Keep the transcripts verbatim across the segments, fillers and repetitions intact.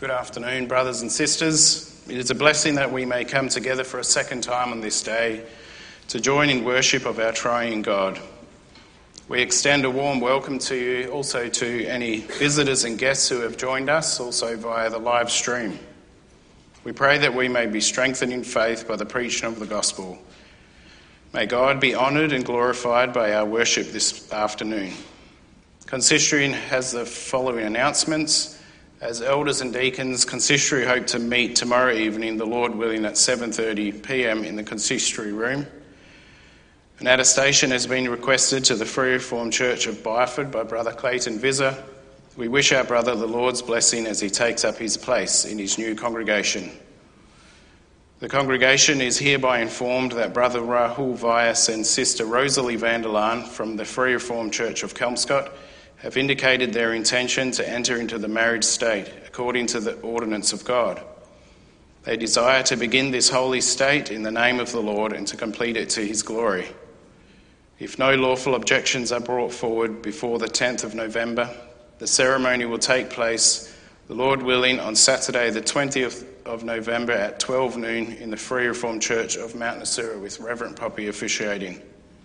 Good afternoon, brothers and sisters. It is a blessing that we may come together for a second time on this day to join in worship of our triune God. We extend a warm welcome to you, also to any visitors and guests who have joined us, also via the live stream. We pray that we may be strengthened in faith by the preaching of the gospel. May God be honoured and glorified by our worship this afternoon. Consistory has the following announcements. As elders and deacons, Consistory hope to meet tomorrow evening, the Lord willing, at seven thirty p m in the Consistory room. An attestation has been requested to the Free Reformed Church of Byford by Brother Clayton Visser. We wish our brother the Lord's blessing as he takes up his place in his new congregation. The congregation is hereby informed that Brother Rahul Vyas and Sister Rosalie Vanderlaan from the Free Reformed Church of Kelmscott have indicated their intention to enter into the marriage state according to the ordinance of God. They desire to begin this holy state in the name of the Lord and to complete it to his glory. If no lawful objections are brought forward before the tenth of November, the ceremony will take place, the Lord willing, on Saturday the twentieth of November at twelve noon in the Free Reformed Church of Mount Nasura, with Reverend Poppy officiating.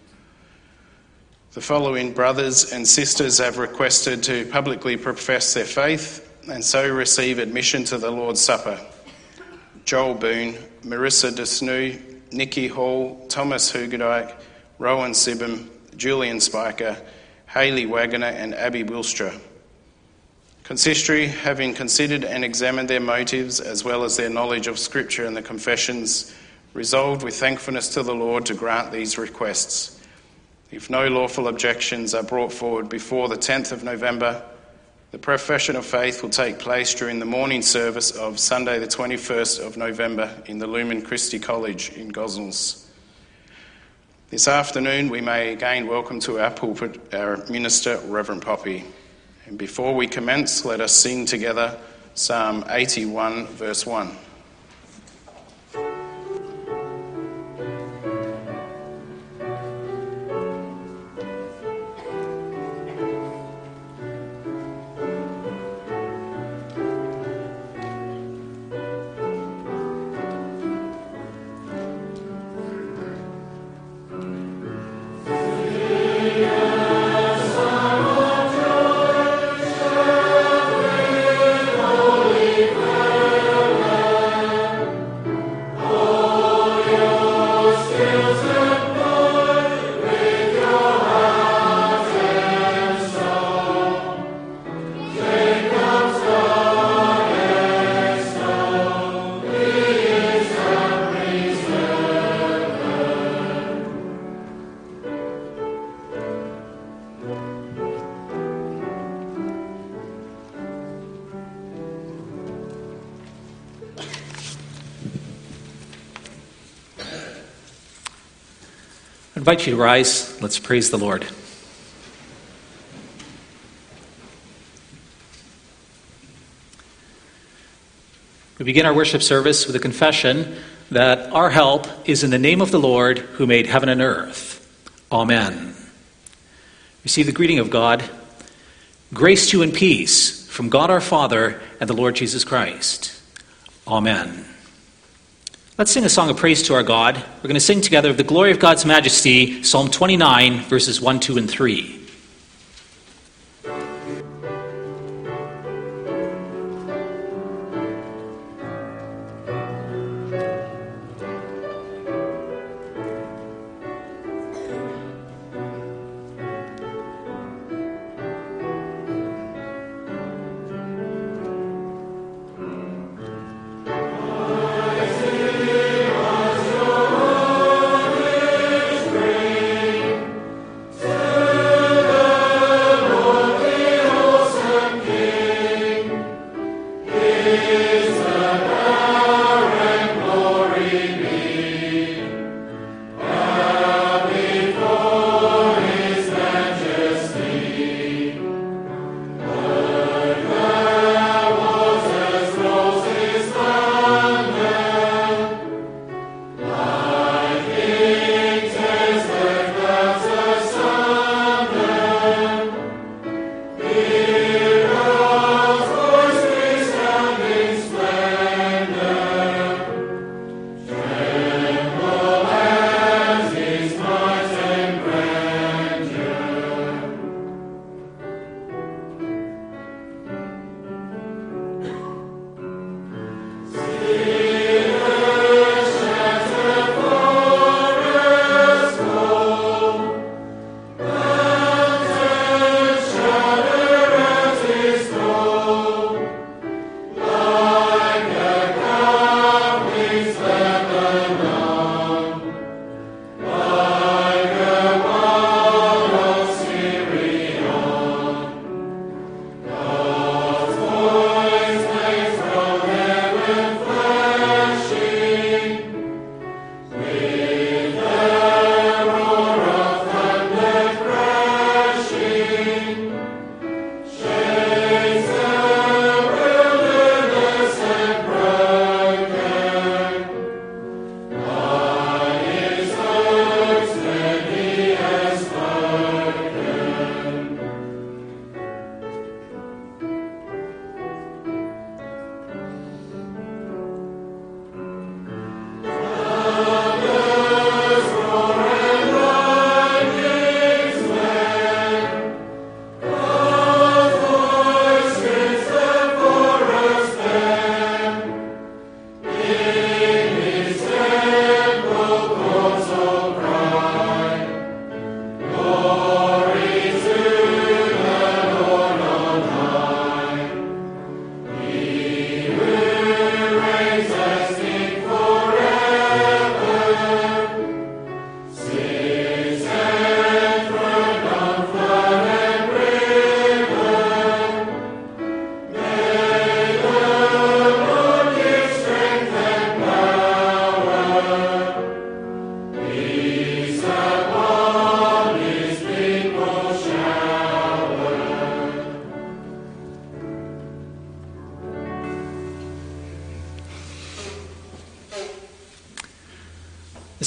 The following brothers and sisters have requested to publicly profess their faith and so receive admission to the Lord's Supper. Joel Boone, Marissa Desnoo, Nikki Hall, Thomas Hugerdijk, Rowan Sibham, Julian Spiker, Hayley Waggoner and Abby Wilstra. Consistory, having considered and examined their motives as well as their knowledge of Scripture and the confessions, resolved with thankfulness to the Lord to grant these requests. If no lawful objections are brought forward before the tenth of November, the profession of faith will take place during the morning service of Sunday the twenty-first of November in the Lumen Christi College in Gosnells. This afternoon we may again welcome to our pulpit our minister, Reverend Poppy. And before we commence, let us sing together Psalm eighty-one, verse one. I invite you to rise. Let's praise the Lord. We begin our worship service with a confession that our help is in the name of the Lord who made heaven and earth. Amen. Receive the greeting of God. Grace to you and peace from God our Father and the Lord Jesus Christ. Amen. Let's sing a song of praise to our God. We're going to sing together the glory of God's majesty, Psalm twenty-nine, verses one, two, and three. Thank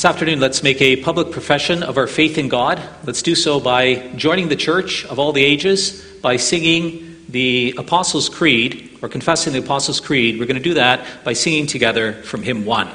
This afternoon, let's make a public profession of our faith in God. Let's do so by joining the church of all the ages, by singing the Apostles' Creed, or confessing the Apostles' Creed. We're going to do that by singing together from hymn one.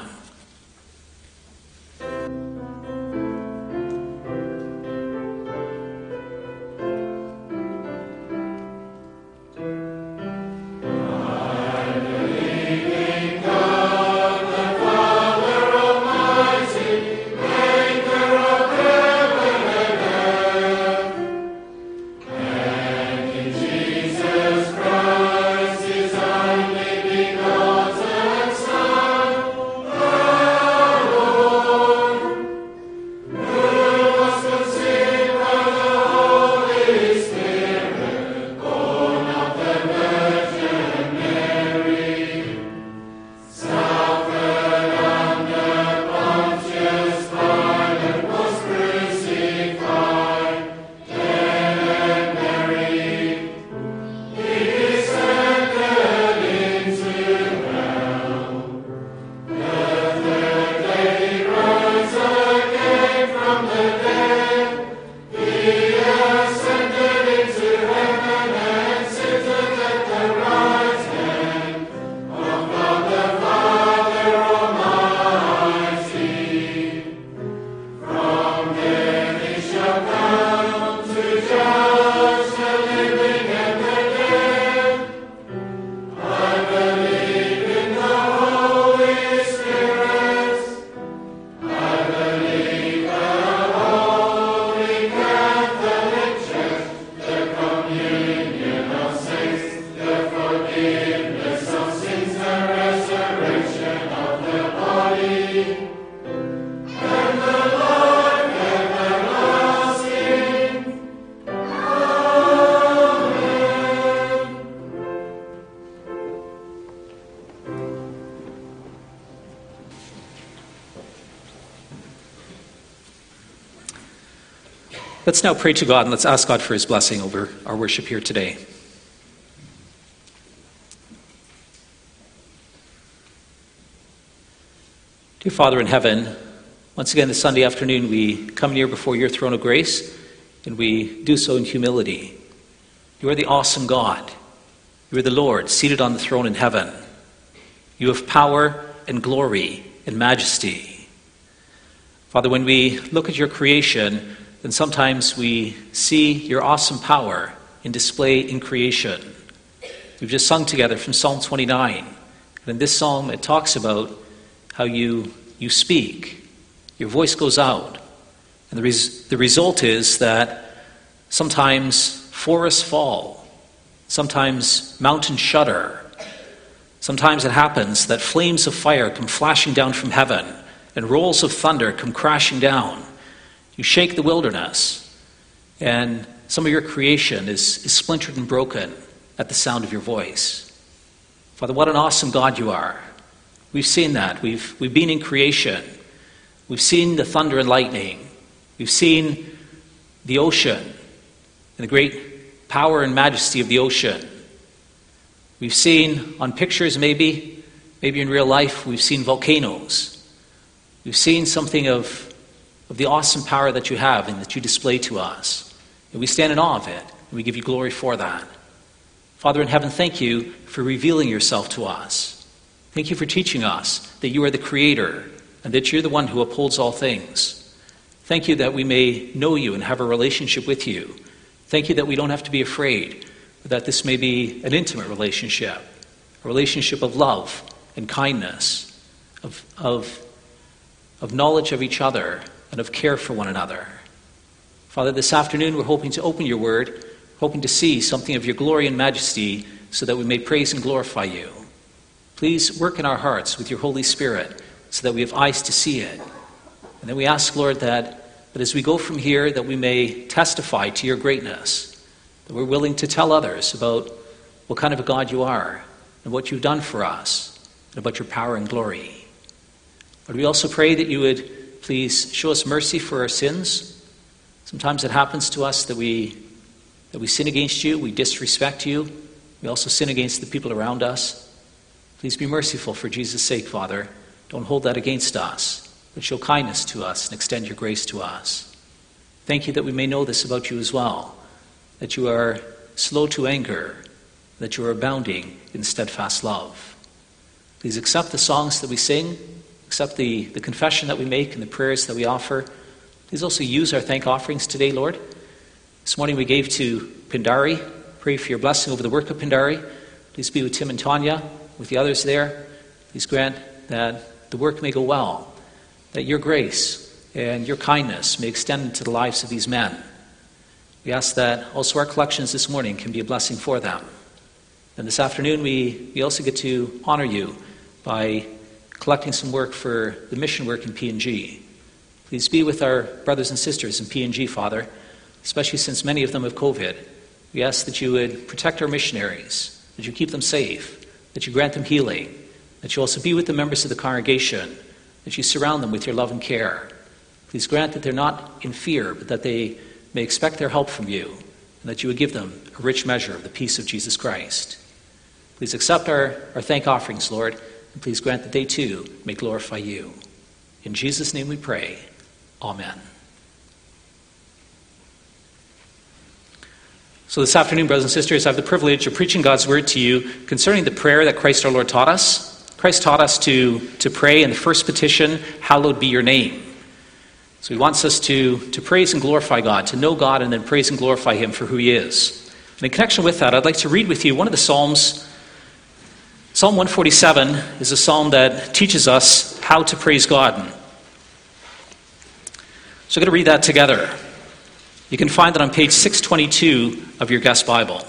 Let's now pray to God, and let's ask God for his blessing over our worship here today. Dear Father in heaven, once again this Sunday afternoon we come near before your throne of grace, and we do so in humility. You are the awesome God. You are the Lord, seated on the throne in heaven. You have power and glory and majesty. Father, when we look at your creation, then sometimes we see your awesome power in display in creation. We've just sung together from Psalm twenty-nine. And in this psalm, it talks about how you, you speak. Your voice goes out. And the, res, the result is that sometimes forests fall. Sometimes mountains shudder. Sometimes it happens that flames of fire come flashing down from heaven and rolls of thunder come crashing down. You shake the wilderness, and some of your creation is, is splintered and broken at the sound of your voice. Father, what an awesome God you are. We've seen that. We've, we've been in creation. We've seen the thunder and lightning. We've seen the ocean and the great power and majesty of the ocean. We've seen on pictures, maybe, maybe in real life, we've seen volcanoes. We've seen something of of the awesome power that you have and that you display to us. And we stand in awe of it, and we give you glory for that. Father in heaven, thank you for revealing yourself to us. Thank you for teaching us that you are the creator and that you're the one who upholds all things. Thank you that we may know you and have a relationship with you. Thank you that we don't have to be afraid, but that this may be an intimate relationship, a relationship of love and kindness, of, of, of knowledge of each other, and of care for one another. Father, this afternoon we're hoping to open your word, hoping to see something of your glory and majesty so that we may praise and glorify you. Please work in our hearts with your Holy Spirit so that we have eyes to see it. And then we ask, Lord, that, that as we go from here, that we may testify to your greatness, that we're willing to tell others about what kind of a God you are and what you've done for us and about your power and glory. Lord, we also pray that you would please show us mercy for our sins. Sometimes it happens to us that we that we sin against you, we disrespect you. We also sin against the people around us. Please be merciful for Jesus' sake, Father. Don't hold that against us. but show kindness to us and extend your grace to us. Thank you that we may know this about you as well, that you are slow to anger, that you are abounding in steadfast love. Please accept the songs that we sing, accept the, the confession that we make and the prayers that we offer. Please also use our thank offerings today, Lord. This morning we gave to Pindari. Pray for your blessing over the work of Pindari. Please be with Tim and Tanya, with the others there. Please grant that the work may go well, that your grace and your kindness may extend to the lives of these men. We ask that also our collections this morning can be a blessing for them. And this afternoon we, we also get to honor you by collecting some work for the mission work in P N G. Please be with our brothers and sisters in P N G, Father, especially since many of them have COVID. We ask that you would protect our missionaries, that you keep them safe, that you grant them healing, that you also be with the members of the congregation, that you surround them with your love and care. Please grant that they're not in fear, but that they may expect their help from you, and that you would give them a rich measure of the peace of Jesus Christ. Please accept our, our thank offerings, Lord, and please grant that they too may glorify you. In Jesus' name we pray. Amen. So this afternoon, brothers and sisters, I have the privilege of preaching God's word to you concerning the prayer that Christ our Lord taught us. Christ taught us to, to pray in the first petition, hallowed be your name. So he wants us to, to praise and glorify God, to know God and then praise and glorify him for who he is. And in connection with that, I'd like to read with you one of the Psalms. Psalm one forty-seven is a psalm that teaches us how to praise God. So I'm going to read that together. You can find that on page six twenty-two of your guest Bible.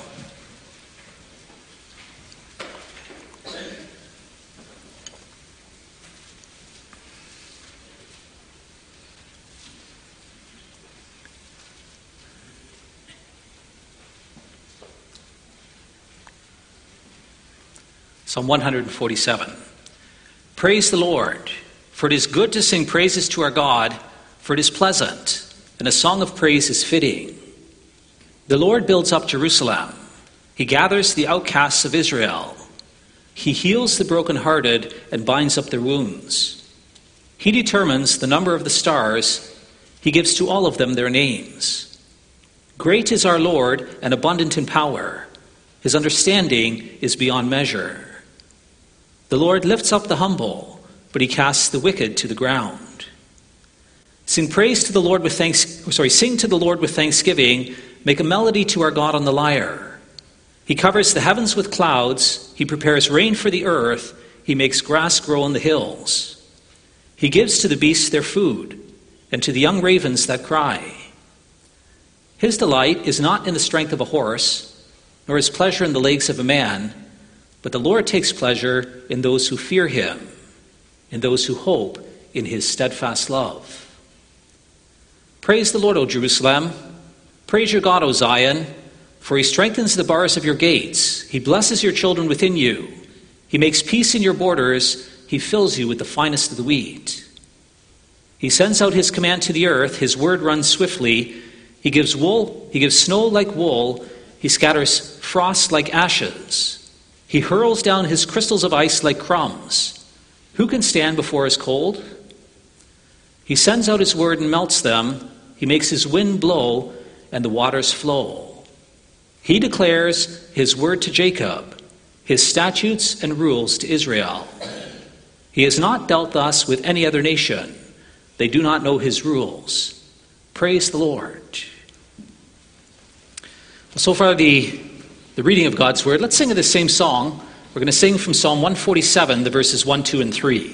Psalm one forty-seven. Praise the Lord, for it is good to sing praises to our God, for it is pleasant, and a song of praise is fitting. The Lord builds up Jerusalem. He gathers the outcasts of Israel. He heals the brokenhearted and binds up their wounds. He determines the number of the stars. He gives to all of them their names. Great is our Lord and abundant in power. His understanding is beyond measure. The Lord lifts up the humble, but he casts the wicked to the ground. Sing praise to the Lord with thanks. Sorry, sing to the Lord with thanksgiving. Make a melody to our God on the lyre. He covers the heavens with clouds. He prepares rain for the earth. He makes grass grow on the hills. He gives to the beasts their food, and to the young ravens that cry. His delight is not in the strength of a horse, nor his pleasure in the legs of a man, but the Lord takes pleasure in those who fear him, in those who hope in his steadfast love. Praise the Lord, O Jerusalem. Praise your God, O Zion, for he strengthens the bars of your gates. He blesses your children within you. He makes peace in your borders. He fills you with the finest of the wheat. He sends out his command to the earth. His word runs swiftly. He gives wool. He gives snow like wool. He scatters frost like ashes. He hurls down his crystals of ice like crumbs. Who can stand before his cold? He sends out his word and melts them. He makes his wind blow, and the waters flow. He declares his word to Jacob, his statutes and rules to Israel. He has not dealt thus with any other nation. They do not know his rules. Praise the Lord. So far, the, the reading of God's word. Let's sing the same song. We're going to sing from Psalm one forty-seven, the verses one, two, and three.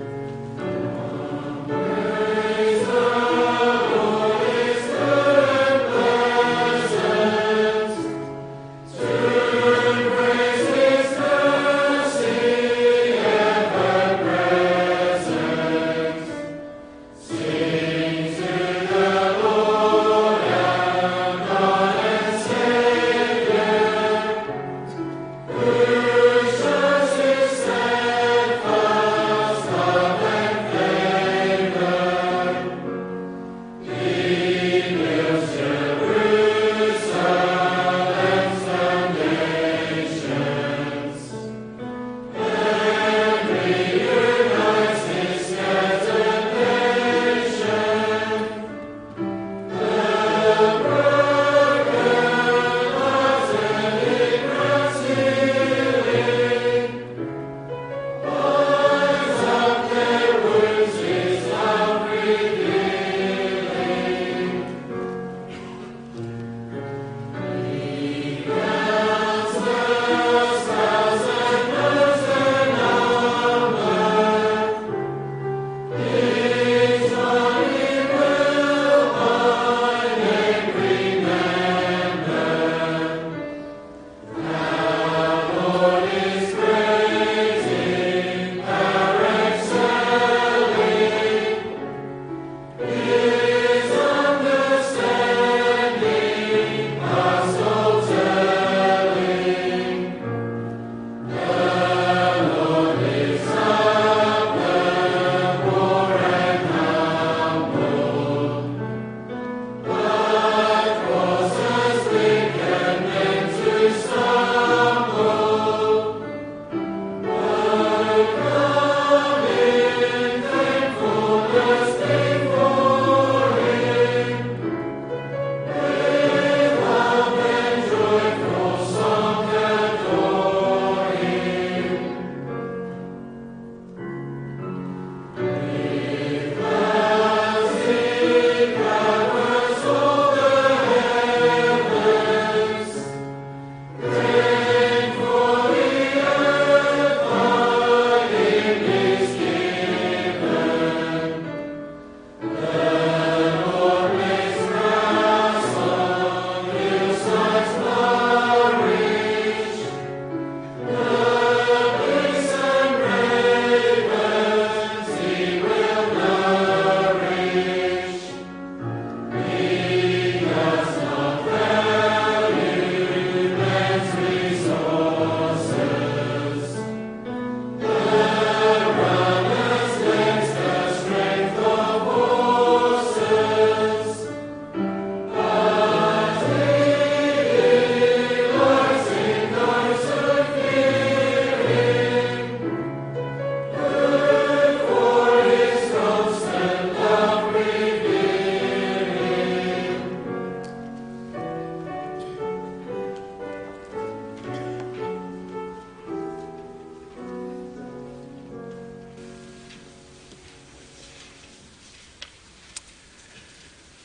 Praise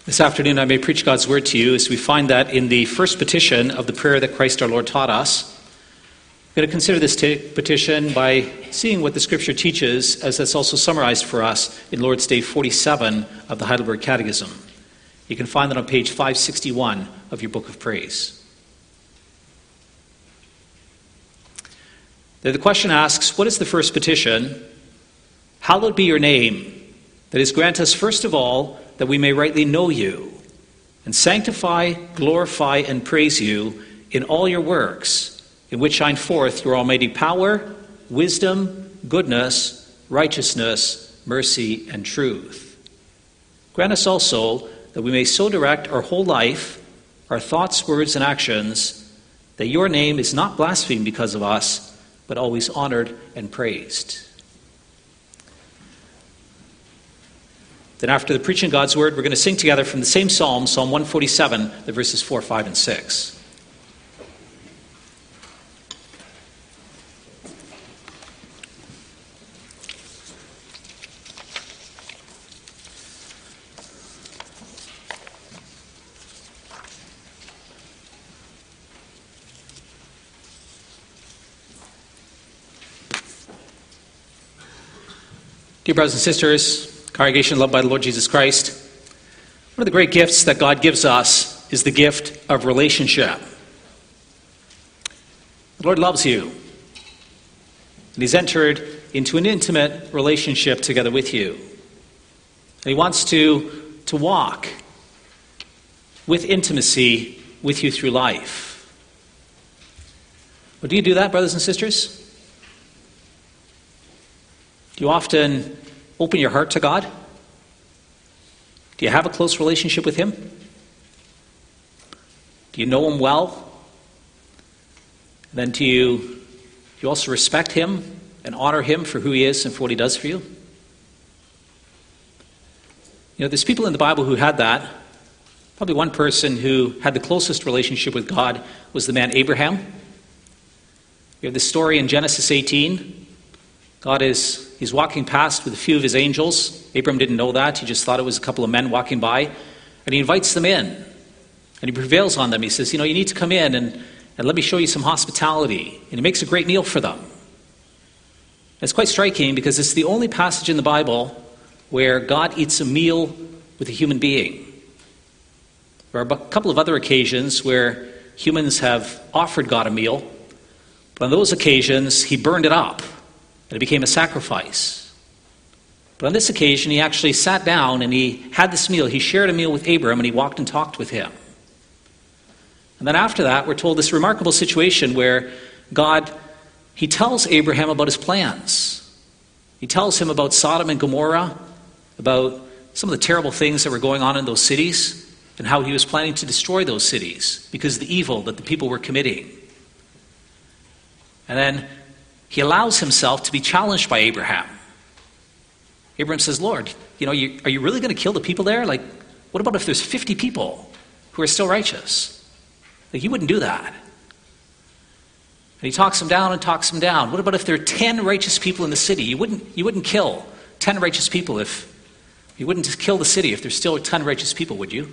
This afternoon I may preach God's word to you as we find that in the first petition of the prayer that Christ our Lord taught us. We're going to consider this t- petition by seeing what the Scripture teaches, as that's also summarized for us in Lord's Day forty-seven of the Heidelberg Catechism. You can find that on page five sixty-one of your Book of Praise. There the question asks, what is the first petition? Hallowed be your name. That is, grant us first of all that we may rightly know you, and sanctify, glorify, and praise you in all your works, in which shine forth your almighty power, wisdom, goodness, righteousness, mercy, and truth. Grant us also that we may so direct our whole life, our thoughts, words, and actions, that your name is not blasphemed because of us, but always honored and praised. Then after the preaching of God's word, we're going to sing together from the same psalm, Psalm one forty-seven, the verses four, five, and six. Dear brothers and sisters, congregation loved by the Lord Jesus Christ, one of the great gifts that God gives us is the gift of relationship. The Lord loves you, and He's entered into an intimate relationship together with you. And He wants to, to walk with intimacy with you through life. Well, do you do that, brothers and sisters? Do you often open your heart to God? Do you have a close relationship with Him? Do you know Him well? And then do you, do you also respect Him and honor Him for who He is and for what He does for you? You know, there's people in the Bible who had that. Probably one person who had the closest relationship with God was the man Abraham. We have this story in Genesis eighteen. God is, he's walking past with a few of his angels. Abram didn't know that. He just thought it was a couple of men walking by. And he invites them in. And he prevails on them. He says, you know, you need to come in and, and let me show you some hospitality. And he makes a great meal for them. It's quite striking because it's the only passage in the Bible where God eats a meal with a human being. There are a couple of other occasions where humans have offered God a meal. But on those occasions, he burned it up. And it became a sacrifice. But on this occasion, he actually sat down and he had this meal. He shared a meal with Abram and he walked and talked with him. And then after that, we're told this remarkable situation where God, he tells Abraham about his plans. He tells him about Sodom and Gomorrah, about some of the terrible things that were going on in those cities, and how he was planning to destroy those cities because of the evil that the people were committing. And then he allows himself to be challenged by Abraham. Abraham says, Lord, you know, you, are you really going to kill the people there? Like, what about if there's fifty people who are still righteous? Like, you wouldn't do that. And he talks him down and talks him down. What about if there are ten righteous people in the city? You wouldn't, you wouldn't kill ten righteous people if, you wouldn't kill the city if there's still ten righteous people, would you?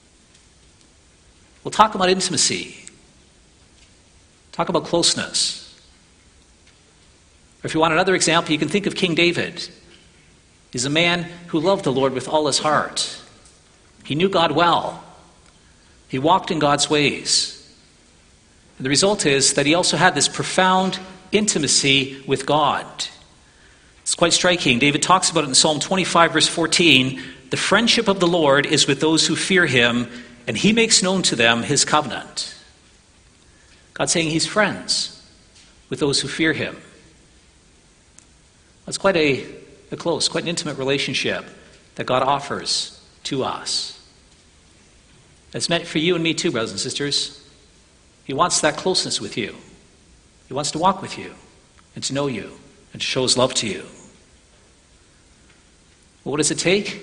We'll talk about intimacy. Talk about closeness. Or if you want another example, you can think of King David. He's a man who loved the Lord with all his heart. He knew God well. He walked in God's ways. And the result is that he also had this profound intimacy with God. It's quite striking. David talks about it in Psalm twenty-five, verse fourteen. The friendship of the Lord is with those who fear him, and he makes known to them his covenant. God's saying he's friends with those who fear him. It's quite a, a close, quite an intimate relationship that God offers to us. It's meant for you and me too, brothers and sisters. He wants that closeness with you. He wants to walk with you and to know you and to show his love to you. Well, what does it take?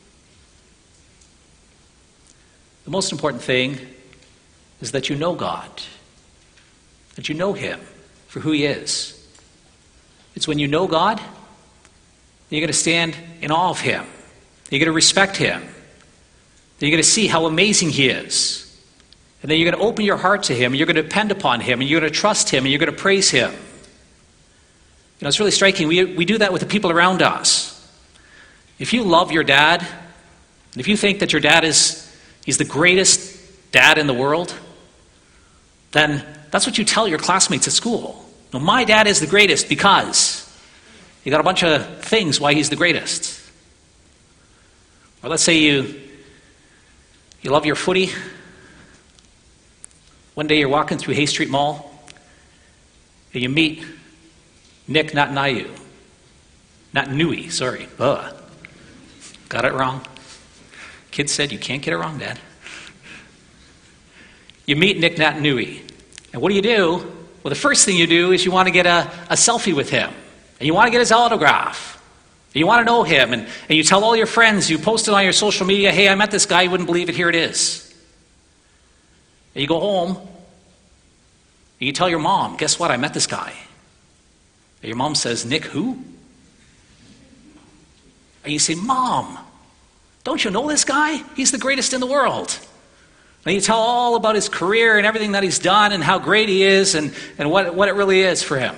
The most important thing is that you know God, that you know him for who he is. It's when you know God, you're going to stand in awe of him. You're going to respect him. Then you're going to see how amazing he is. And then you're going to open your heart to him, and you're going to depend upon him, and you're going to trust him, and you're going to praise him. You know, it's really striking. We, we do that with the people around us. If you love your dad, and if you think that your dad is he's the greatest dad in the world, then that's what you tell your classmates at school. No, my dad is the greatest because you got a bunch of things why he's the greatest. Or let's say you you love your footy. One day you're walking through Hay Street Mall and you meet Nick Naitanui. Naitanui, sorry. Ugh. Got it wrong. Kid said you can't get it wrong, Dad. You meet Nick Naitanui. And what do you do? Well, the first thing you do is you want to get a, a selfie with him. And you want to get his autograph. And you want to know him. And, and you tell all your friends, you post it on your social media, hey, I met this guy, you wouldn't believe it, here it is. And you go home, and you tell your mom, guess what, I met this guy. And your mom says, Nick who? And you say, Mom, don't you know this guy? He's the greatest in the world. And you tell all about his career and everything that he's done and how great he is and, and what, what it really is for him.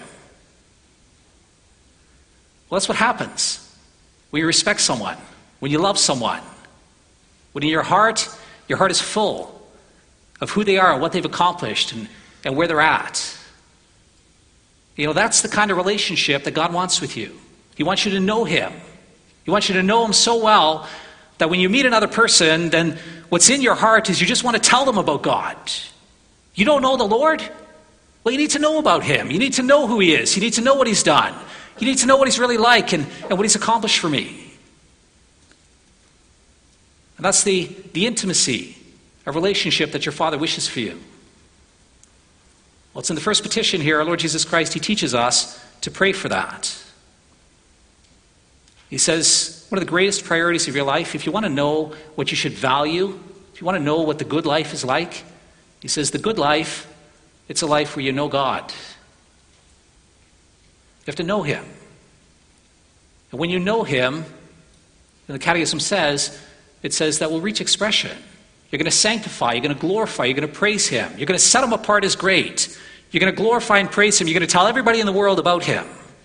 Well, that's what happens when you respect someone, when you love someone. When in your heart, your heart is full of who they are and what they've accomplished and, and where they're at. You know, that's the kind of relationship that God wants with you. He wants you to know him. He wants you to know him so well that when you meet another person, then what's in your heart is you just want to tell them about God. You don't know the Lord? Well, you need to know about him. You need to know who he is. You need to know what he's done. You need to know what he's really like and, and what he's accomplished for me. And that's the, the intimacy, a relationship that your Father wishes for you. Well, it's in the first petition here, our Lord Jesus Christ, he teaches us to pray for that. He says, one of the greatest priorities of your life, if you want to know what you should value, if you want to know what the good life is like, he says, the good life, it's a life where you know God. You have to know him. And when you know him, and the Catechism says, it says that will reach expression. You're going to sanctify, you're going to glorify, you're going to praise him. You're going to set him apart as great. You're going to glorify and praise him. You're going to tell everybody in the world about him.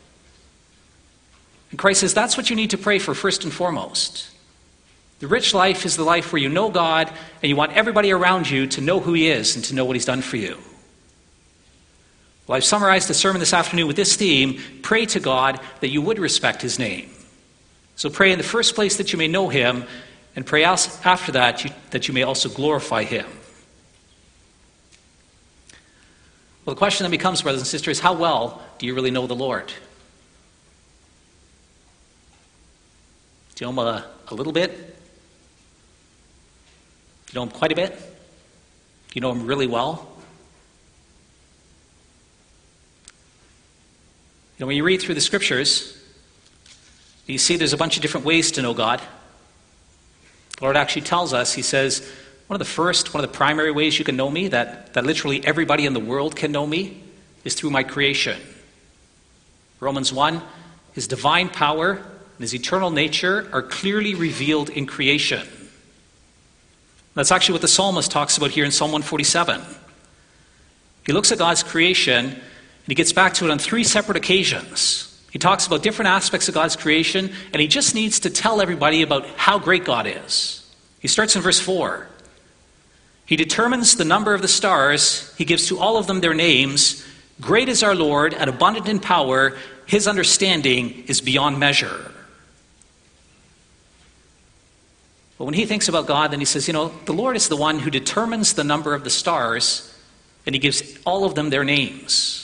And Christ says that's what you need to pray for first and foremost. The rich life is the life where you know God and you want everybody around you to know who he is and to know what he's done for you. Well, I've summarized the sermon this afternoon with this theme: pray to God that you would respect his name. So pray in the first place that you may know him, and pray after that you, that you may also glorify him. Well, the question then becomes, brothers and sisters, how well do you really know the Lord? Do you know him a, a little bit? Do you know him quite a bit? Do you know him really well? You know, when you read through the scriptures, you see there's a bunch of different ways to know God. The Lord actually tells us, he says, one of the first, one of the primary ways you can know me, that, that literally everybody in the world can know me, is through my creation. Romans one, his divine power and his eternal nature are clearly revealed in creation. That's actually what the psalmist talks about here in Psalm one forty-seven. He looks at God's creation, and he gets back to it on three separate occasions. He talks about different aspects of God's creation, and he just needs to tell everybody about how great God is. He starts in verse four. He determines the number of the stars. He gives to all of them their names. Great is our Lord, and abundant in power. His understanding is beyond measure. But when he thinks about God, then he says, you know, the Lord is the one who determines the number of the stars, and he gives all of them their names.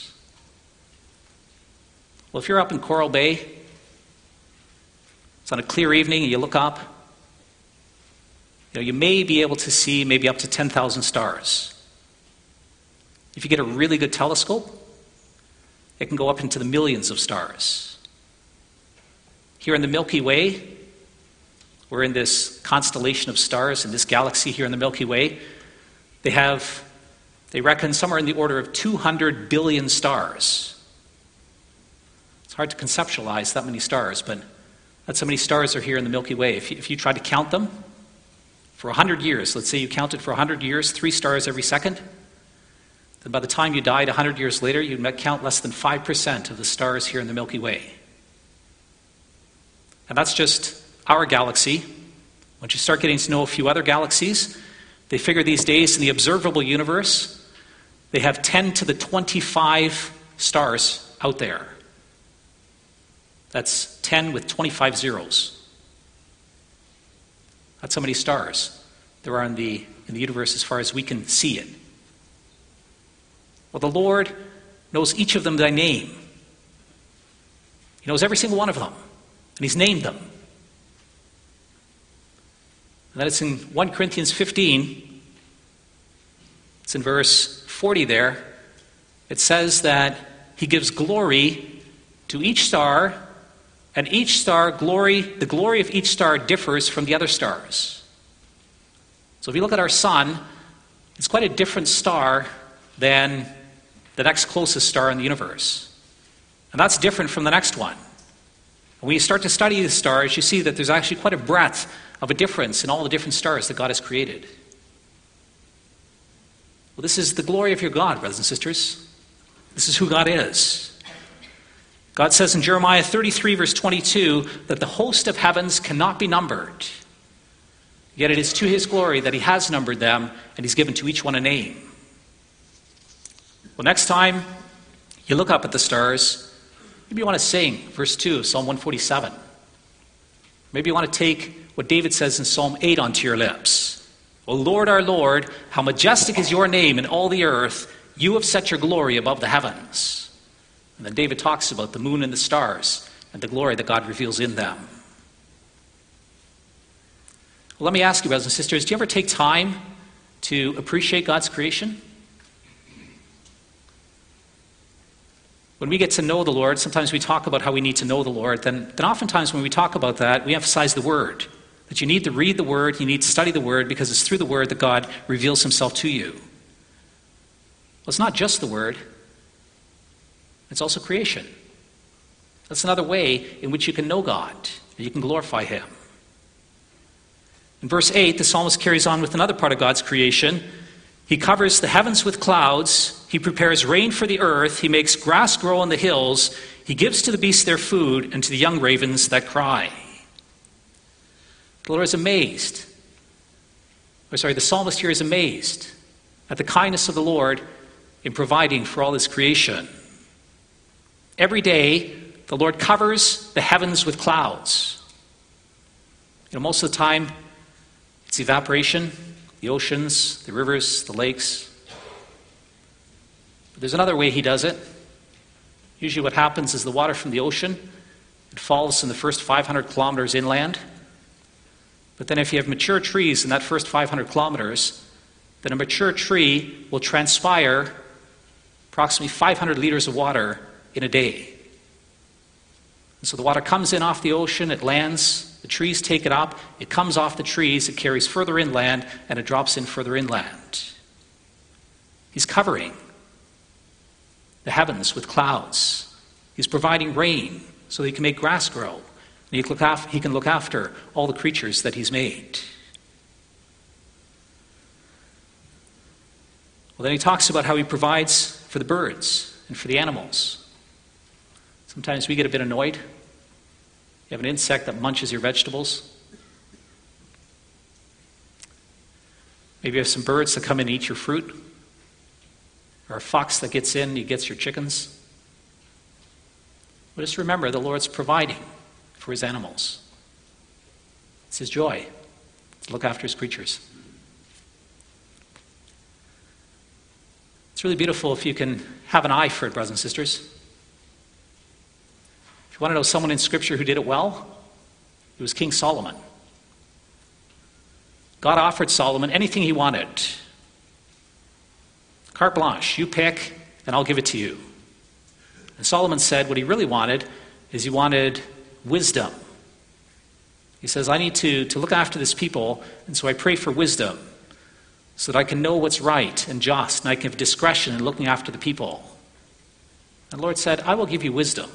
Well, if you're up in Coral Bay, it's on a clear evening, and you look up, you know, you may be able to see maybe up to ten thousand stars. If you get a really good telescope, it can go up into the millions of stars. Here in the Milky Way, we're in this constellation of stars in this galaxy here in the Milky Way. They have, they reckon somewhere in the order of two hundred billion stars. It's hard to conceptualize that many stars, but that's how many stars are here in the Milky Way. If you, if you try to count them, for one hundred years, let's say you counted for one hundred years, three stars every second, then by the time you died one hundred years later, you'd count less than five percent of the stars here in the Milky Way. And that's just our galaxy. Once you start getting to know a few other galaxies, they figure these days in the observable universe, they have ten to the twenty-five stars out there. That's ten with twenty-five zeros. That's how many stars there are in the, in the universe as far as we can see it. Well, the Lord knows each of them by name. He knows every single one of them, and He's named them. And that it's in First Corinthians fifteen, it's in verse forty there, it says that He gives glory to each star, and each star, glory, the glory of each star differs from the other stars. So if you look at our sun, it's quite a different star than the next closest star in the universe. And that's different from the next one. And when you start to study the stars, you see that there's actually quite a breadth of a difference in all the different stars that God has created. Well, this is the glory of your God, brothers and sisters. This is who God is. God says in Jeremiah thirty-three, verse twenty-two, that the host of heavens cannot be numbered. Yet it is to His glory that He has numbered them, and He's given to each one a name. Well, next time you look up at the stars, maybe you want to sing verse two of Psalm one forty-seven. Maybe you want to take what David says in Psalm eight onto your lips. O Lord, our Lord, how majestic is your name in all the earth. You have set your glory above the heavens. And then David talks about the moon and the stars and the glory that God reveals in them. Well, let me ask you, brothers and sisters, do you ever take time to appreciate God's creation? When we get to know the Lord, sometimes we talk about how we need to know the Lord. Then, then oftentimes when we talk about that, we emphasize the Word. That you need to read the Word, you need to study the Word, because it's through the Word that God reveals Himself to you. Well, it's not just the Word. It's also creation. That's another way in which you can know God, and you can glorify Him. In verse eight, the psalmist carries on with another part of God's creation. He covers the heavens with clouds. He prepares rain for the earth. He makes grass grow on the hills. He gives to the beasts their food, and to the young ravens that cry. The Lord is amazed. Or sorry, the psalmist here is amazed at the kindness of the Lord in providing for all His creation. Every day, the Lord covers the heavens with clouds. You know, most of the time, it's evaporation, the oceans, the rivers, the lakes. But there's another way He does it. Usually what happens is the water from the ocean, it falls in the first five hundred kilometers inland. But then if you have mature trees in that first five hundred kilometers, then a mature tree will transpire approximately five hundred liters of water in a day. And so the water comes in off the ocean, it lands, the trees take it up, it comes off the trees, it carries further inland, and it drops in further inland. He's covering the heavens with clouds. He's providing rain so that He can make grass grow. And he can look after, he can look after all the creatures that He's made. Well, then He talks about how He provides for the birds and for the animals. Sometimes we get a bit annoyed. You have an insect that munches your vegetables. Maybe you have some birds that come in and eat your fruit. Or a fox that gets in and he gets your chickens. But just remember, the Lord's providing for His animals. It's His joy to look after His creatures. It's really beautiful if you can have an eye for it, brothers and sisters. If you want to know someone in Scripture who did it well, it was King Solomon. God offered Solomon anything he wanted. Carte blanche, you pick and I'll give it to you. And Solomon said what he really wanted is he wanted wisdom. He says, I need to, to look after this people, and so I pray for wisdom so that I can know what's right and just, and I can have discretion in looking after the people. And the Lord said, I will give you wisdom.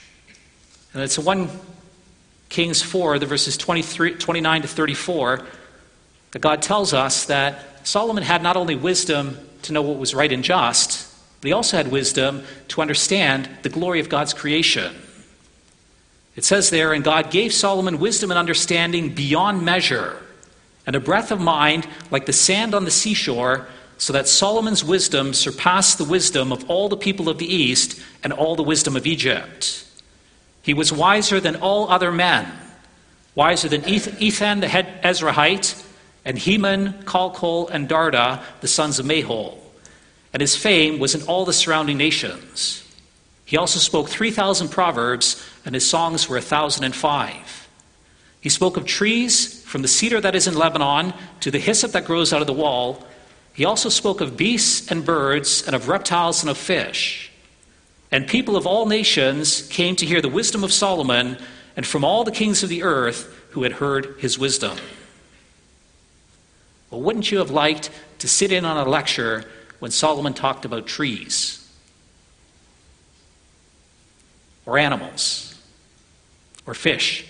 And it's in First Kings four, the verses twenty-three, twenty-nine to thirty-four, that God tells us that Solomon had not only wisdom to know what was right and just, but he also had wisdom to understand the glory of God's creation. It says there, and God gave Solomon wisdom and understanding beyond measure, and a breadth of mind like the sand on the seashore, so that Solomon's wisdom surpassed the wisdom of all the people of the East and all the wisdom of Egypt. He was wiser than all other men, wiser than Ethan the Ezrahite, and Heman, Calcol, and Darda, the sons of Mahol. And his fame was in all the surrounding nations. He also spoke three thousand proverbs, and his songs were one thousand and five. He spoke of trees, from the cedar that is in Lebanon to the hyssop that grows out of the wall. He also spoke of beasts and birds, and of reptiles and of fish. And people of all nations came to hear the wisdom of Solomon, and from all the kings of the earth who had heard his wisdom. Well, wouldn't you have liked to sit in on a lecture when Solomon talked about trees? Or animals? Or fish?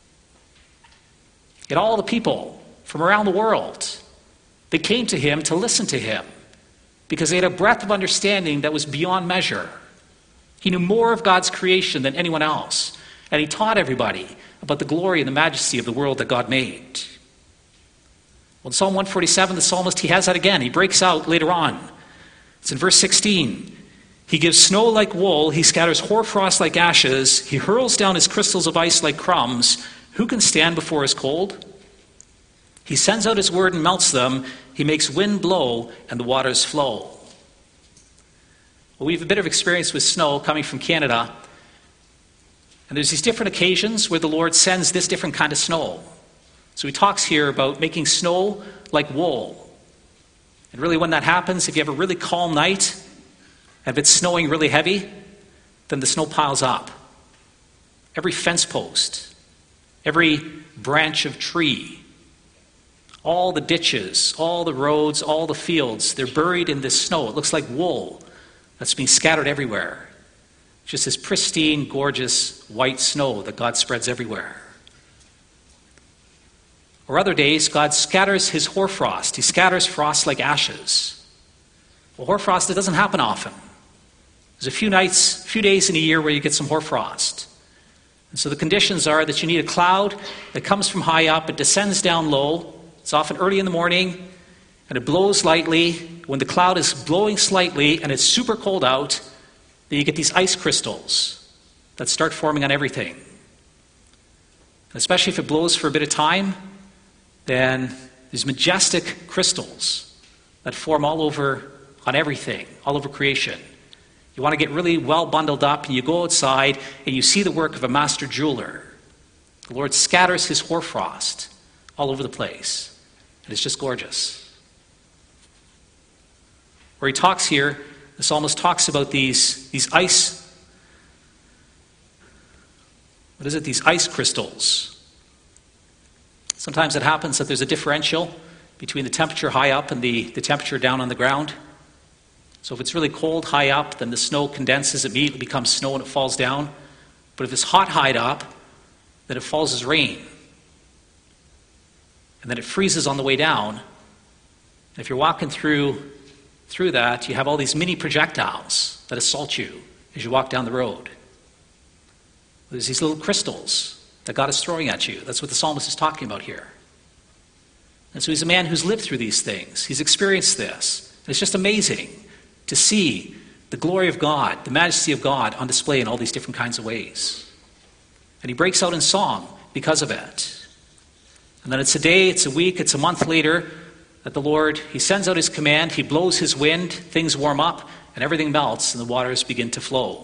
Yet all the people from around the world, they came to him to listen to him because they had a breadth of understanding that was beyond measure. He knew more of God's creation than anyone else, and he taught everybody about the glory and the majesty of the world that God made. Well, in Psalm one forty-seven, the psalmist, he has that again. He breaks out later on. It's in verse sixteen. He gives snow like wool. He scatters hoarfrost like ashes. He hurls down his crystals of ice like crumbs. Who can stand before his cold? He sends out his word and melts them. He makes wind blow and the waters flow. Well, we have a bit of experience with snow coming from Canada. And there's these different occasions where the Lord sends this different kind of snow. So he talks here about making snow like wool. And really when that happens, if you have a really calm night, and if it's snowing really heavy, then the snow piles up. Every fence post, every branch of tree, all the ditches, all the roads, all the fields, they're buried in this snow. It looks like wool that's being scattered everywhere. Just this pristine, gorgeous white snow that God spreads everywhere. Or other days, God scatters his hoarfrost. He scatters frost like ashes. Well, hoarfrost, it doesn't happen often. There's a few nights, a few days in a year where you get some hoarfrost. And so the conditions are that you need a cloud that comes from high up, it descends down low. It's often early in the morning, and it blows lightly. When the cloud is blowing slightly and it's super cold out, then you get these ice crystals that start forming on everything. And especially if it blows for a bit of time, then these majestic crystals that form all over on everything, all over creation. You want to get really well bundled up, and you go outside and you see the work of a master jeweler. The Lord scatters his hoarfrost all over the place, and it's just gorgeous. Where he talks here, the psalmist talks about these, these ice, what is it, these ice crystals. Sometimes it happens that there's a differential between the temperature high up and the, the temperature down on the ground. So if it's really cold high up, then the snow condenses, it immediately becomes snow and it falls down. But if it's hot high up, then it falls as rain. And then it freezes on the way down. And if you're walking through, through that, you have all these mini projectiles that assault you as you walk down the road. There's these little crystals that God is throwing at you. That's what the psalmist is talking about here. And so he's a man who's lived through these things. He's experienced this. And it's just amazing to see the glory of God, the majesty of God on display in all these different kinds of ways. And he breaks out in song because of it. And then it's a day, it's a week, it's a month later that the Lord, he sends out his command, he blows his wind, things warm up, and everything melts, and the waters begin to flow.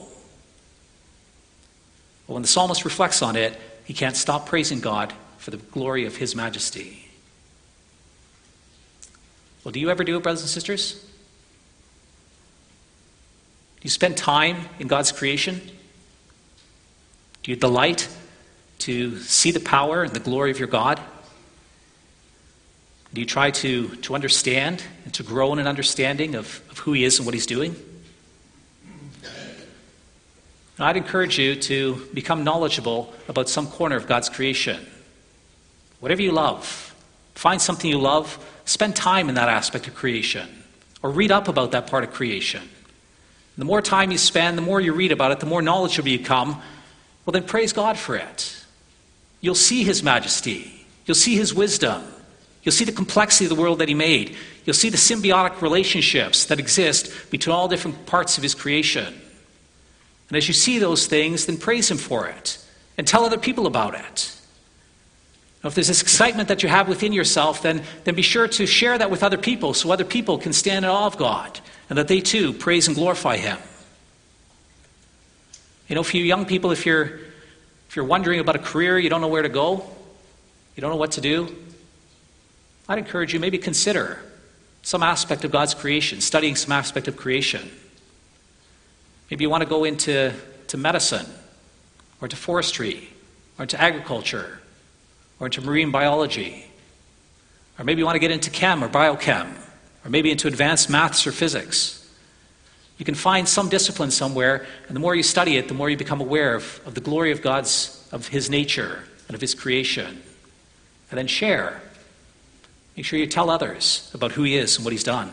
But when the psalmist reflects on it, he can't stop praising God for the glory of his majesty. Well, do you ever do it, brothers and sisters? Do you spend time in God's creation? Do you delight to see the power and the glory of your God? Do you try to, to understand and to grow in an understanding of, of who he is and what he's doing? And I'd encourage you to become knowledgeable about some corner of God's creation. Whatever you love, Find something you love. Spend time in that aspect of creation. Or read up about that part of creation. The more time you spend, the more you read about it, the more knowledgeable you become. Well, then praise God for it. You'll see his majesty. You'll see his wisdom. You'll see the complexity of the world that he made. You'll see the symbiotic relationships that exist between all different parts of his creation. And as you see those things, then praise him for it. And tell other people about it. Now, if there's this excitement that you have within yourself, then, then be sure to share that with other people so other people can stand in awe of God and that they too praise and glorify him. You know, for you young people, if you're, if you're wondering about a career, you don't know where to go, you don't know what to do, I'd encourage you maybe consider some aspect of God's creation, studying some aspect of creation. Maybe you want to go into to medicine, or to forestry, or into agriculture, or into marine biology. Or maybe you want to get into chem or biochem, or maybe into advanced maths or physics. You can find some discipline somewhere, and the more you study it, the more you become aware of, of the glory of God's, of his nature and of his creation. And then share. Make sure you tell others about who he is and what he's done.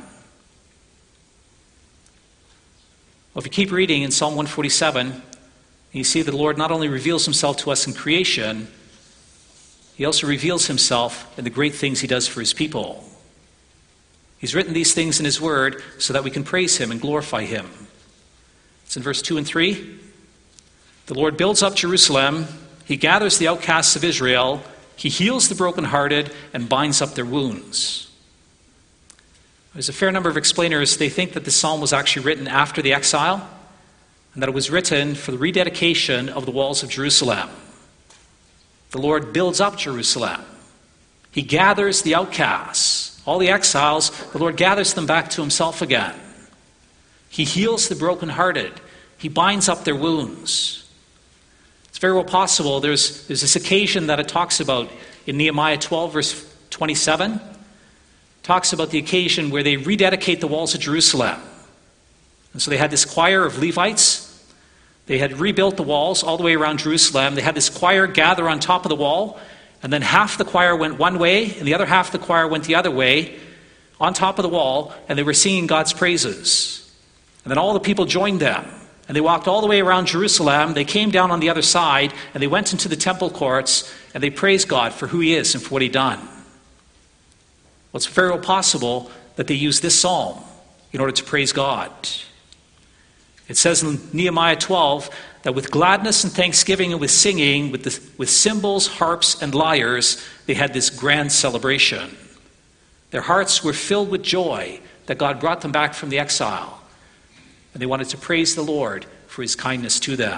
Well, if you keep reading in Psalm one forty-seven, you see that the Lord not only reveals himself to us in creation, he also reveals himself in the great things he does for his people. He's written these things in his word so that we can praise him and glorify him. It's in verse two and three. The Lord builds up Jerusalem. He gathers the outcasts of Israel. He heals the brokenhearted and binds up their wounds. There's a fair number of explainers. They think that this psalm was actually written after the exile and that it was written for the rededication of the walls of Jerusalem. The Lord builds up Jerusalem. He gathers the outcasts, all the exiles. The Lord gathers them back to himself again. He heals the brokenhearted. He binds up their wounds. It's very well possible. There's, there's this occasion that it talks about in Nehemiah twelve, verse twenty-seven. It talks about the occasion where they rededicate the walls of Jerusalem. And so they had this choir of Levites. They had rebuilt the walls all the way around Jerusalem. They had this choir gather on top of the wall, and then half the choir went one way, and the other half of the choir went the other way, on top of the wall, and they were singing God's praises. And then all the people joined them, and they walked all the way around Jerusalem. They came down on the other side, and they went into the temple courts, and they praised God for who he is and for what he'd done. Well, it's very well possible that they used this psalm in order to praise God. It says in Nehemiah twelve that with gladness and thanksgiving and with singing, with, the, with cymbals, harps, and lyres, they had this grand celebration. Their hearts were filled with joy that God brought them back from the exile. And they wanted to praise the Lord for his kindness to them.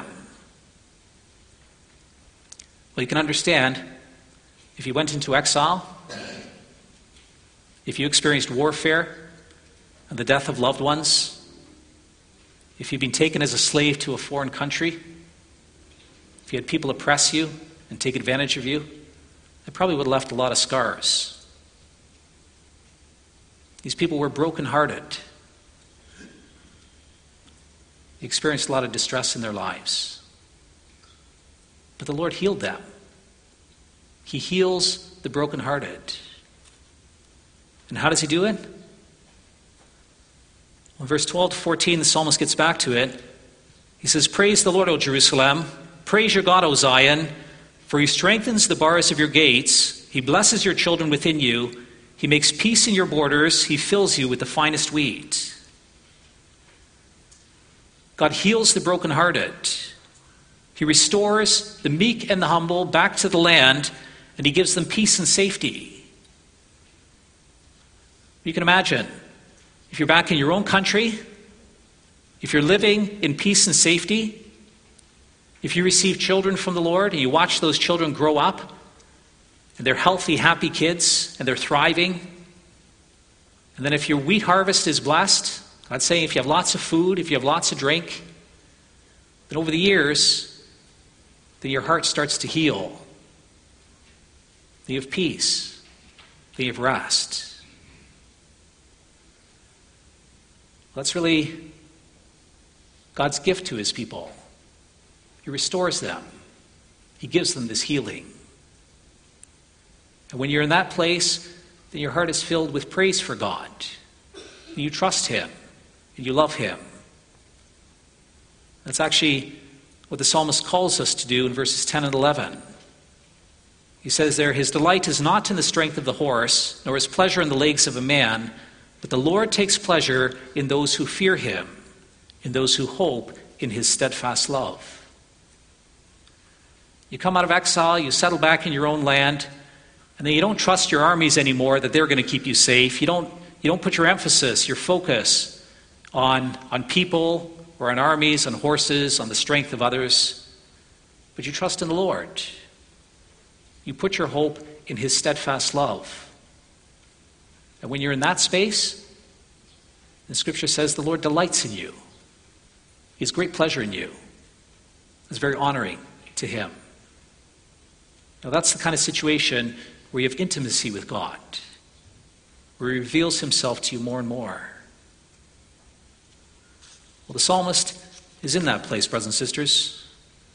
Well, you can understand, if you went into exile, if you experienced warfare and the death of loved ones, if you've been taken as a slave to a foreign country, if you had people oppress you and take advantage of you, it probably would have left a lot of scars. These people were brokenhearted. They experienced a lot of distress in their lives. But the Lord healed them. He heals the brokenhearted. And how does he do it? In verse twelve to fourteen, the psalmist gets back to it. He says, "Praise the Lord, O Jerusalem. Praise your God, O Zion. For he strengthens the bars of your gates. He blesses your children within you. He makes peace in your borders. He fills you with the finest wheat." God heals the brokenhearted. He restores the meek and the humble back to the land, and he gives them peace and safety. You can imagine, if you're back in your own country, if you're living in peace and safety, if you receive children from the Lord and you watch those children grow up, and they're healthy, happy kids, and they're thriving, and then if your wheat harvest is blessed, I'd say if you have lots of food, if you have lots of drink, then over the years, then your heart starts to heal. Then you have peace. Then you have rest. That's really God's gift to his people. He restores them. He gives them this healing. And when you're in that place, then your heart is filled with praise for God. And you trust him, and you love him. That's actually what the psalmist calls us to do in verses ten and eleven. He says there, his delight is not in the strength of the horse, nor his pleasure in the legs of a man, but the Lord takes pleasure in those who fear him, in those who hope in his steadfast love. You come out of exile, you settle back in your own land, and then you don't trust your armies anymore that they're going to keep you safe. You don't, you don't put your emphasis, your focus on, on people or on armies, on horses, on the strength of others, but you trust in the Lord. You put your hope in his steadfast love. And when you're in that space, the Scripture says the Lord delights in you. He has great pleasure in you. It's very honoring to him. Now that's the kind of situation where you have intimacy with God, where he reveals himself to you more and more. Well, the psalmist is in that place, brothers and sisters.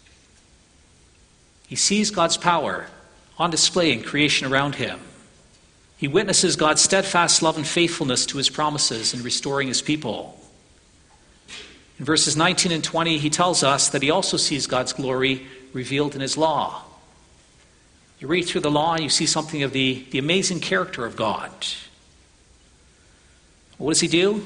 He sees God's power on display in creation around him. He witnesses God's steadfast love and faithfulness to his promises in restoring his people. In verses nineteen and twenty, he tells us that he also sees God's glory revealed in his law. You read through the law and you see something of the, the amazing character of God. What does he do?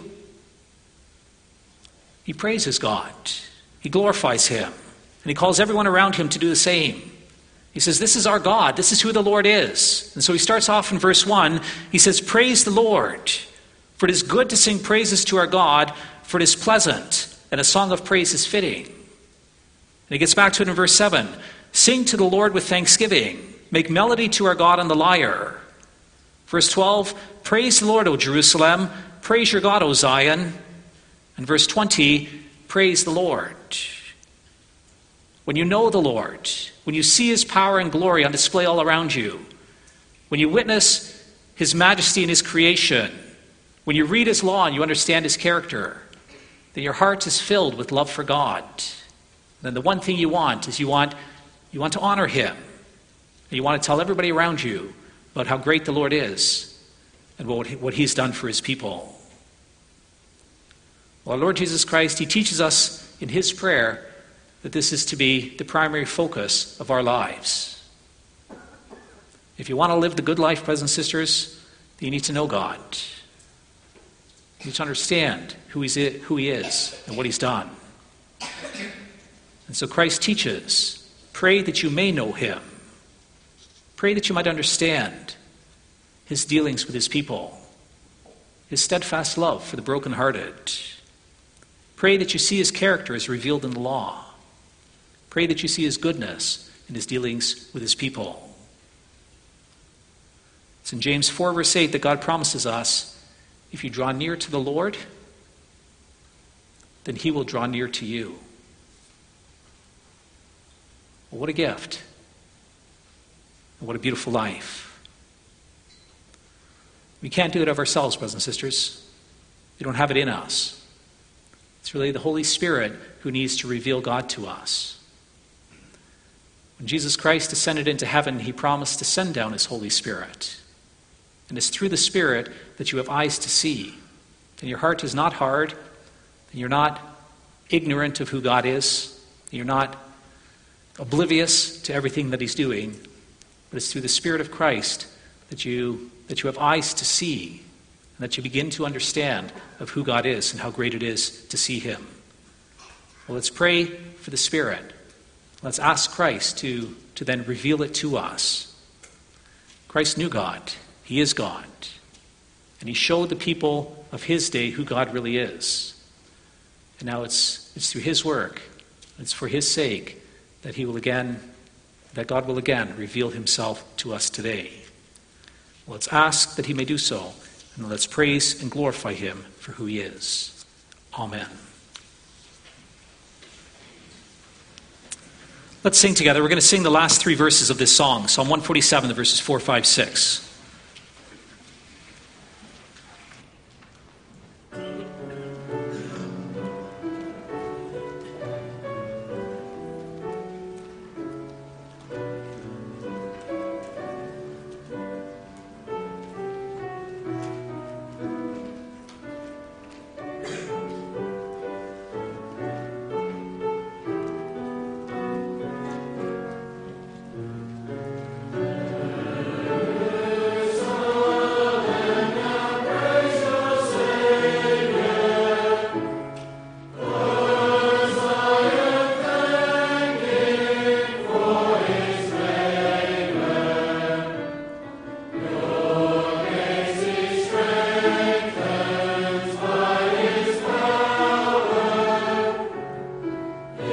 He praises God. He glorifies him. And he calls everyone around him to do the same. He says, this is our God. This is who the Lord is. And so he starts off in verse one. He says, praise the Lord. For it is good to sing praises to our God, for it is pleasant, and a song of praise is fitting. And he gets back to it in verse seven. Sing to the Lord with thanksgiving. Make melody to our God on the lyre. Verse twelve, praise the Lord, O Jerusalem. Praise your God, O Zion. And verse twenty, praise the Lord. When you know the Lord, when you see his power and glory on display all around you, when you witness his majesty in his creation, when you read his law and you understand his character, then your heart is filled with love for God. Then the one thing you want is you want, you want to honor him. And you want to tell everybody around you about how great the Lord is and what, what he's done for his people. Well, our Lord Jesus Christ, he teaches us in his prayer that this is to be the primary focus of our lives. If you want to live the good life, brothers and sisters, then you need to know God. You need to understand who, he's, who he is and what he's done. And so Christ teaches, pray that you may know him. Pray that you might understand his dealings with his people, his steadfast love for the brokenhearted. Pray that you see his character as revealed in the law. Pray that you see his goodness in his dealings with his people. It's in James four, verse eight, that God promises us, if you draw near to the Lord, then he will draw near to you. Well, what a gift. And what a beautiful life. We can't do it of ourselves, brothers and sisters. We don't have it in us. It's really the Holy Spirit who needs to reveal God to us. When Jesus Christ ascended into heaven, he promised to send down his Holy Spirit. And it's through the Spirit that you have eyes to see. And your heart is not hard. And you're not ignorant of who God is. And you're not oblivious to everything that he's doing. But it's through the Spirit of Christ that you, that you have eyes to see. And that you begin to understand of who God is and how great it is to see him. Well, let's pray for the Spirit. Let's ask Christ to, to then reveal it to us. Christ knew God. He is God. And he showed the people of his day who God really is. And now it's, it's through his work, it's for his sake that he will again, that God will again reveal himself to us today. Let's ask that he may do so. And let's praise and glorify him for who he is. Amen. Let's sing together. We're going to sing the last three verses of this song. Psalm one forty-seven, the verses four, five, six.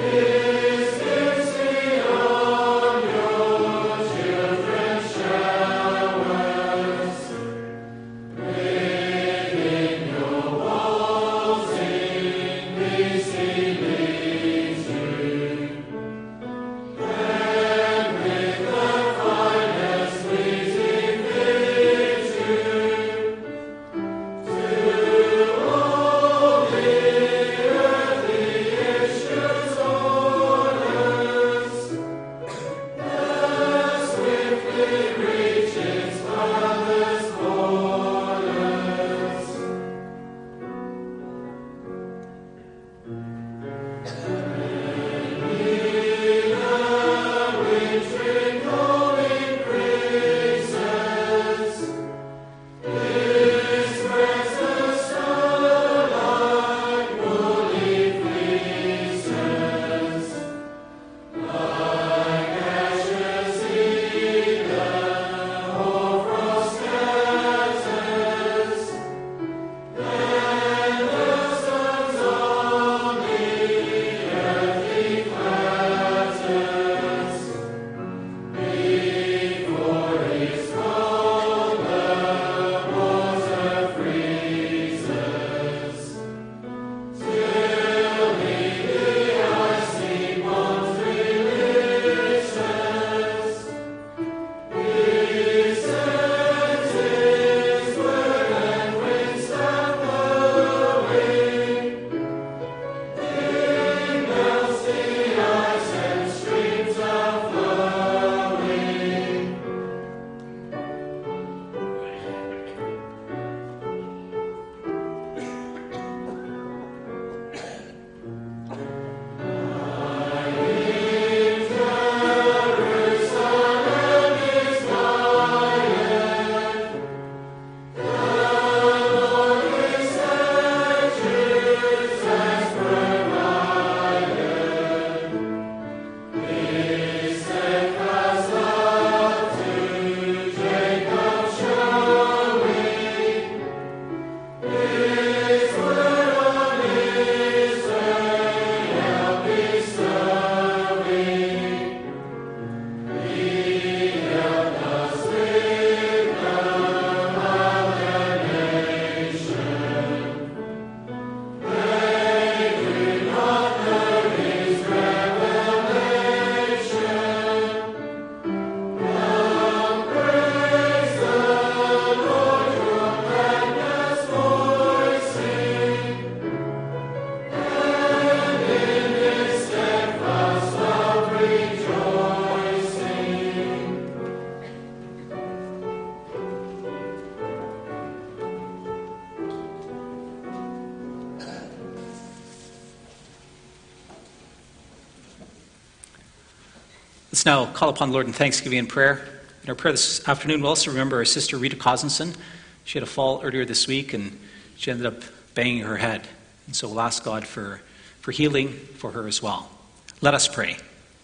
Let's now call upon the Lord in thanksgiving and prayer. In our prayer this afternoon, we'll also remember our sister Rita Cosenson. She had a fall earlier this week, and she ended up banging her head. And so we'll ask God for, for healing for her as well. Let us pray.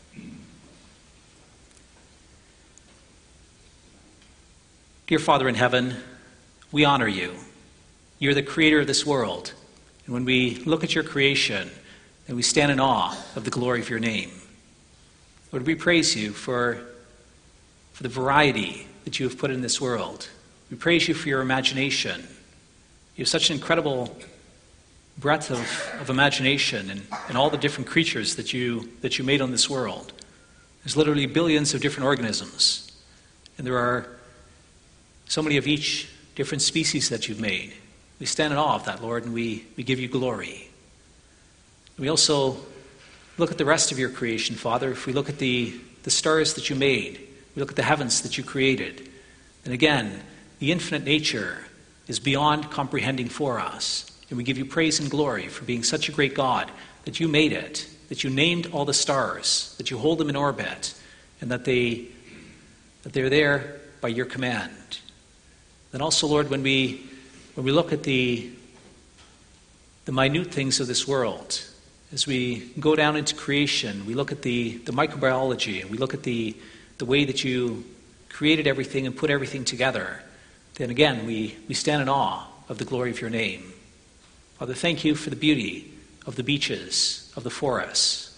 Dear Father in heaven, we honor you. You're the creator of this world. And when we look at your creation, then we stand in awe of the glory of your name. Lord, we praise you for, for the variety that you have put in this world. We praise you for your imagination. You have such an incredible breadth of, of imagination and, and all the different creatures that you, that you made on this world. There's literally billions of different organisms. And there are so many of each different species that you've made. We stand in awe of that, Lord, and we, we give you glory. We also look at the rest of your creation, Father. If we look at the, the stars that you made, we look at the heavens that you created, and again, the infinite nature is beyond comprehending for us. And we give you praise and glory for being such a great God that you made it, that you named all the stars, that you hold them in orbit, and that, they, that they're there by your command. Then also, Lord, when we, when we look at the, the minute things of this world, as we go down into creation, we look at the, the microbiology, and we look at the, the way that you created everything and put everything together, then again, we, we stand in awe of the glory of your name. Father, thank you for the beauty of the beaches, of the forests.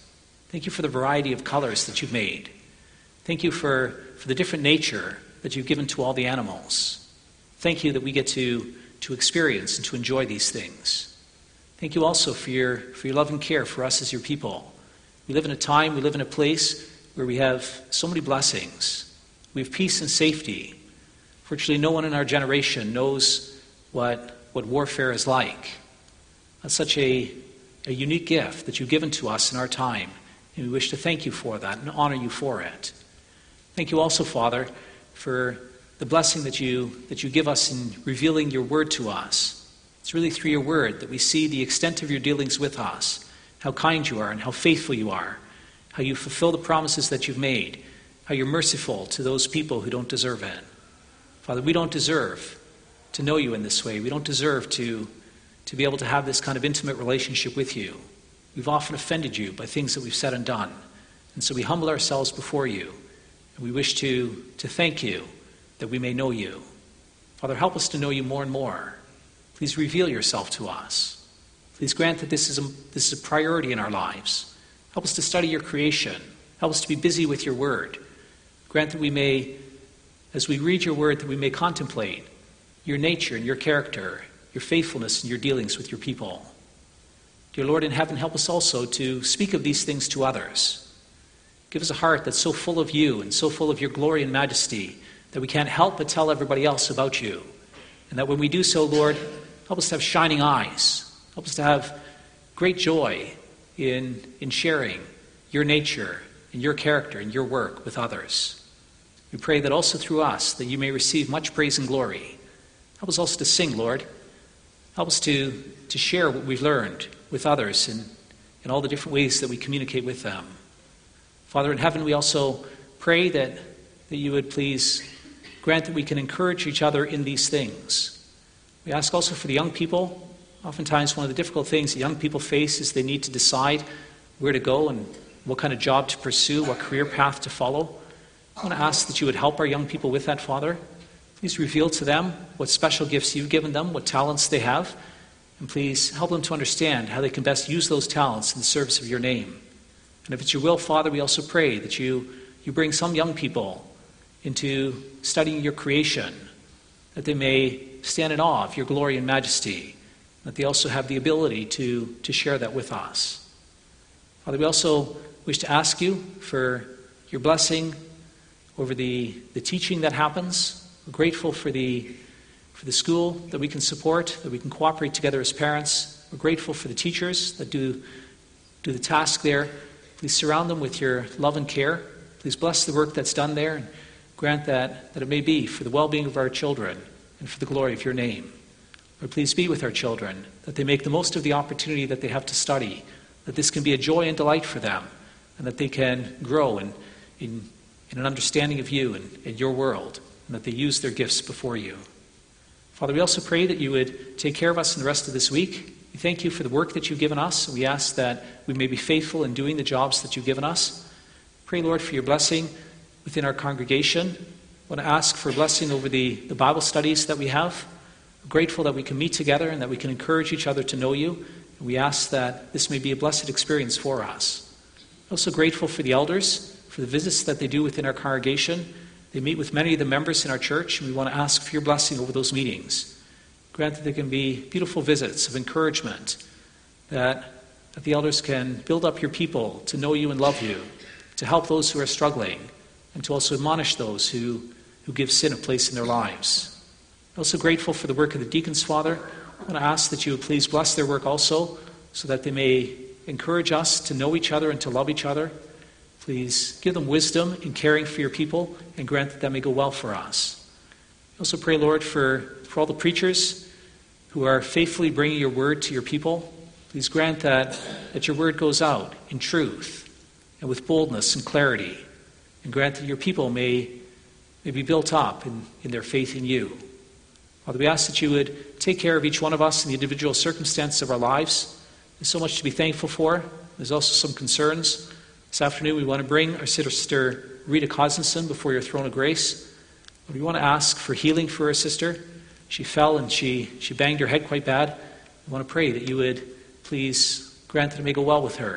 Thank you for the variety of colors that you've made. Thank you for, for the different nature that you've given to all the animals. Thank you that we get to, to experience and to enjoy these things. Thank you also for your, for your love and care for us as your people. We live in a time, we live in a place where we have so many blessings. We have peace and safety. Virtually no one in our generation knows what, what warfare is like. That's such a, a unique gift that you've given to us in our time, and we wish to thank you for that and honor you for it. Thank you also, Father, for the blessing that you, that you give us in revealing your word to us. It's really through your word that we see the extent of your dealings with us, how kind you are and how faithful you are, how you fulfill the promises that you've made, how you're merciful to those people who don't deserve it. Father, we don't deserve to know you in this way. We don't deserve to, to be able to have this kind of intimate relationship with you. We've often offended you by things that we've said and done. And so we humble ourselves before you, and we wish to, to thank you that we may know you. Father, help us to know you more and more. Please reveal yourself to us. Please grant that this is a, this is a priority in our lives. Help us to study your creation. Help us to be busy with your word. Grant that we may, as we read your word, that we may contemplate your nature and your character, your faithfulness and your dealings with your people. Dear Lord in heaven, help us also to speak of these things to others. Give us a heart that's so full of you and so full of your glory and majesty that we can't help but tell everybody else about you. And that when we do so, Lord, help us to have shining eyes. Help us to have great joy in, in sharing your nature and your character and your work with others. We pray that also through us that you may receive much praise and glory. Help us also to sing, Lord. Help us to, to share what we've learned with others in, in all the different ways that we communicate with them. Father in heaven, we also pray that, that you would please grant that we can encourage each other in these things. We ask also for the young people. Oftentimes one of the difficult things that young people face is they need to decide where to go and what kind of job to pursue, what career path to follow. I want to ask that you would help our young people with that, Father. Please reveal to them what special gifts you've given them, what talents they have, and please help them to understand how they can best use those talents in the service of your name. And if it's your will, Father, we also pray that you, you bring some young people into studying your creation, that they may stand in awe of your glory and majesty, that they also have the ability to, to share that with us. Father, we also wish to ask you for your blessing over the, the teaching that happens. We're grateful for the, for the school that we can support, that we can cooperate together as parents. We're grateful for the teachers that do, do the task there. Please surround them with your love and care. Please bless the work that's done there and grant that, that it may be for the well-being of our children and for the glory of your name. Lord, please be with our children, that they make the most of the opportunity that they have to study, that this can be a joy and delight for them, and that they can grow in, in, in an understanding of you and, and your world, and that they use their gifts before you. Father, we also pray that you would take care of us in the rest of this week. We thank you for the work that you've given us, and we ask that we may be faithful in doing the jobs that you've given us. Pray, Lord, for your blessing within our congregation. I want to ask for a blessing over the, the Bible studies that we have. We're grateful that we can meet together and that we can encourage each other to know you. And we ask that this may be a blessed experience for us. Also grateful for the elders, for the visits that they do within our congregation. They meet with many of the members in our church, and we want to ask for your blessing over those meetings. Grant that there can be beautiful visits of encouragement, that, that the elders can build up your people to know you and love you, to help those who are struggling, and to also admonish those who, who give sin a place in their lives. I'm also grateful for the work of the deacons, Father. I want to ask that you would please bless their work also, so that they may encourage us to know each other and to love each other. Please give them wisdom in caring for your people, and grant that that may go well for us. I also pray, Lord, for, for all the preachers who are faithfully bringing your word to your people. Please grant that, that your word goes out in truth and with boldness and clarity, and grant that your people may, may be built up in, in their faith in you. Father, we ask that you would take care of each one of us in the individual circumstances of our lives. There's so much to be thankful for. There's also some concerns. This afternoon we want to bring our sister Rita Coslinson before your throne of grace. We want to ask for healing for our sister. She fell and she, she banged her head quite bad. We want to pray that you would please grant that it may go well with her,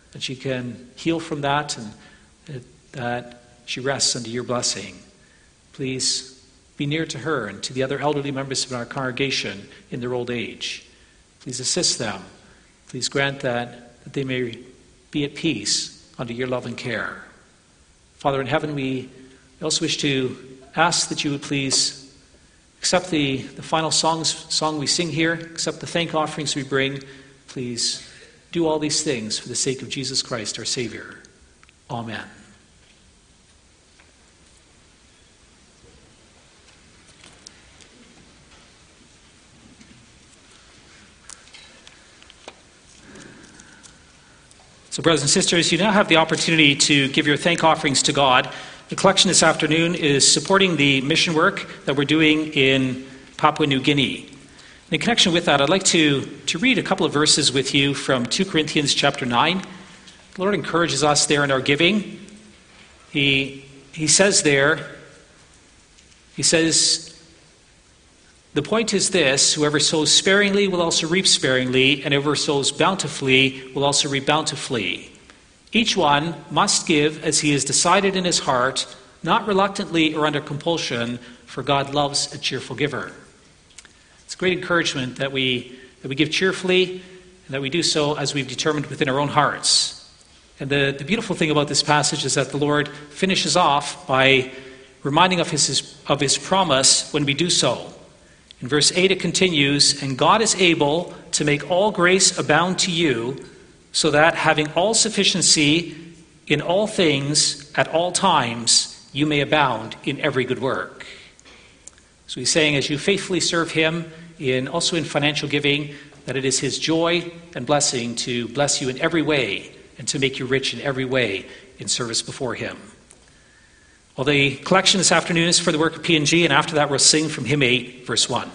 that she can heal from that, and that she rests under your blessing. Please be near to her and to the other elderly members of our congregation in their old age. Please assist them. Please grant that, that they may be at peace under your love and care. Father in heaven, we also wish to ask that you would please accept the, the final songs, song we sing here, accept the thank offerings we bring. Please do all these things for the sake of Jesus Christ, our Savior. Amen. So brothers and sisters, you now have the opportunity to give your thank offerings to God. The collection this afternoon is supporting the mission work that we're doing in Papua New Guinea. In connection with that, I'd like to, to read a couple of verses with you from Second Corinthians chapter nine. The Lord encourages us there in our giving. He, he says there, he says, the point is this, whoever sows sparingly will also reap sparingly, and whoever sows bountifully will also reap bountifully. Each one must give as he has decided in his heart, not reluctantly or under compulsion, for God loves a cheerful giver. It's a great encouragement that we, that we give cheerfully, and that we do so as we've determined within our own hearts. And the, the beautiful thing about this passage is that the Lord finishes off by reminding of his, of his promise when we do so. In verse eight it continues, and God is able to make all grace abound to you, so that having all sufficiency in all things at all times, you may abound in every good work. So he's saying, as you faithfully serve him, in also in financial giving, that it is his joy and blessing to bless you in every way and to make you rich in every way in service before him. Well, the collection this afternoon is for the work of P N G, and after that we'll sing from hymn eight, verse one.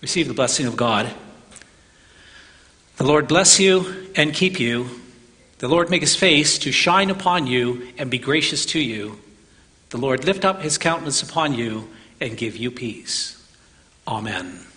Receive the blessing of God. The Lord bless you and keep you. The Lord make his face to shine upon you and be gracious to you. The Lord lift up his countenance upon you and give you peace. Amen.